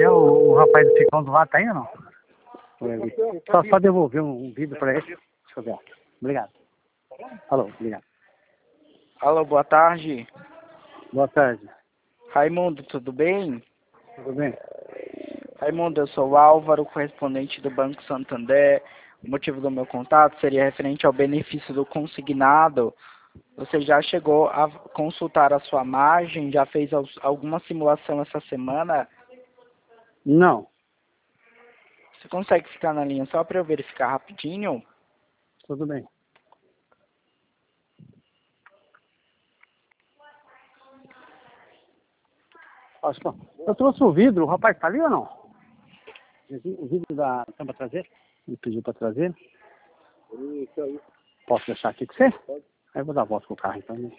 É o rapaz do Ficão do lado tá aí ou não? Só devolver um vídeo pra ele. Deixa eu ver. Obrigado. Alô, obrigado. Alô, boa tarde. Boa tarde. Raimundo, tudo bem? Tudo bem? Raimundo, eu sou o Álvaro, correspondente do Banco Santander. O motivo do meu contato seria referente ao benefício do consignado. Você já chegou a consultar a sua margem? Já fez alguma simulação essa semana? Não. Você consegue ficar na linha só para eu verificar rapidinho? Tudo bem. Eu trouxe o vidro, o rapaz tá ali ou não? O vidro da tampa traseira? Ele pediu pra trazer. Posso deixar aqui com você? Pode. Aí eu vou dar a volta com o carro então. Né?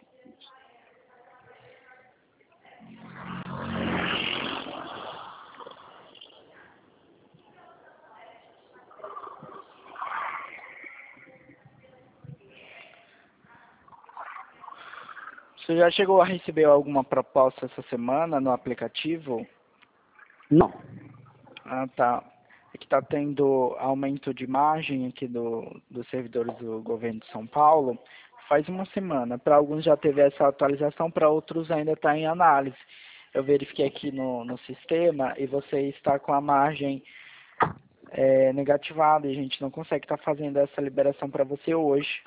Você já chegou a receber alguma proposta essa semana no aplicativo? Não. Ah, tá. É que está tendo aumento de margem aqui dos servidores do governo de São Paulo faz uma semana. Para alguns já teve essa atualização, para outros ainda está em análise. Eu verifiquei aqui no sistema e você está com a margem negativada e a gente não consegue estar fazendo essa liberação para você hoje.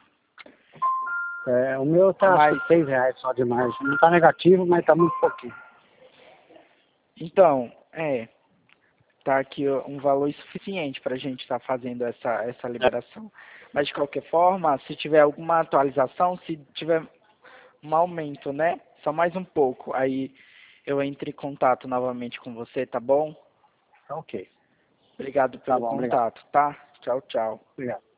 O meu tá Mas, R$6 só de margem. Não tá negativo, mas tá muito pouquinho. então, tá aqui um valor insuficiente para a gente estar fazendo essa liberação. Mas, de qualquer forma, se tiver alguma atualização, se tiver um aumento, né? Só mais um pouco. Aí eu entro em contato novamente com você, tá bom? Tá ok. Obrigado Tá pelo bom, obrigado. contato, tá? Tchau, tchau. Obrigado.